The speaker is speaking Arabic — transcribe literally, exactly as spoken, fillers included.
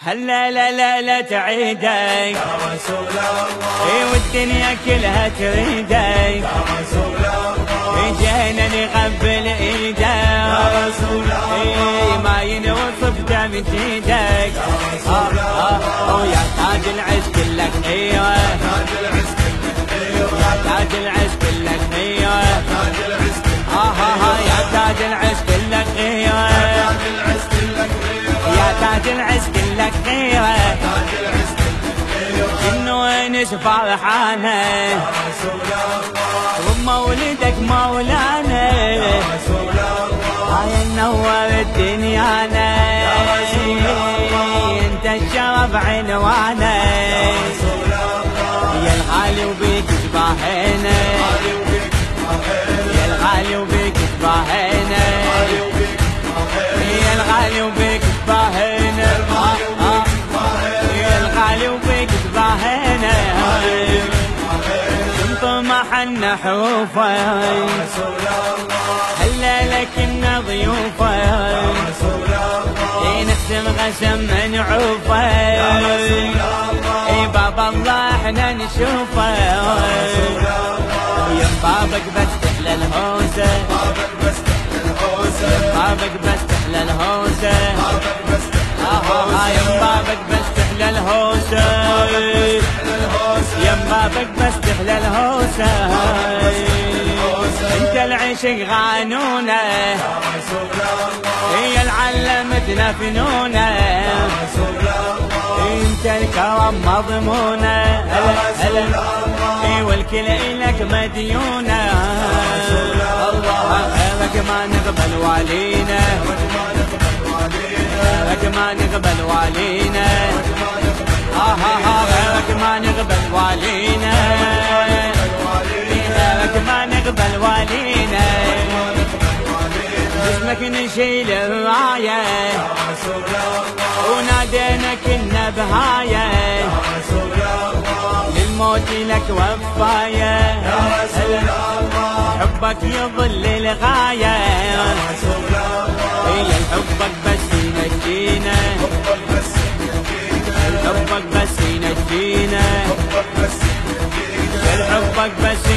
هلا لا لا لا تعيدك يا رسول الله، اي والدنيا كلها تريدك يا رسول الله، جينا نقبل ايدك يا رسول الله، اي ما ينوصف تمجيدك يا رسول الله، ويا تاج العز كلك ايوه تاج العز كلك ايوه، يا تاج العز كلك ايوه تاج العز كلك اه ها يا تاج العز كلك ايوه تاج العز كلك ايوه، يا تاج العز كلك ايوه تاج العز كلك ايوه، انه وينش فرحانه يا رسول الله، ومولدك مولانا يا رسول الله، هاي نور الدنيانا انت الشرف عنوانا رسول الله، يا الغالي وبيك تباهينا علي وبيك مهينا، يا الغالي وبيك تباهينا علي وبيك مهينا، يا الغالي وبيك تباهينا علي وبيك مهينا، يا الغالي وبيك تباهينا طمح النحوفه رسول الله، هلا لكن ضيوفه رسول الله، نقسم غسم منعوفه اي باب الله احنا نشوفه يم بابك بس تحلى الهوسه بابك بس تحلى الهوسه، بابك بس تحلى الهوسه بابك بس اه يم بابك بس تحلى الهوسه تحلى الهوسه، يم بابك بس تحلى الهوسه انت العشق غانونه يا رسول الله، هي العلمتنا فنونه رسول الله، انت الكرم مضمونه هلا هلا اي والكل الك مديونه الله غيرك ما نقبل والينا غيرك ما نقبل والينا ها ها ها غيرك ما نقبل والينا غيرك ما نقبل والينا جسمك نشيل الرايه رسول الله، ونادينا كنا بهايه رسول الله، للموت لك وفايه يا رسول الله، حبك يظل الغايه رسول الله، هي حبك بس ينجينا حبك بس ينجينا، حبك بس ينجينا حبك بس ينجينا، حبك بس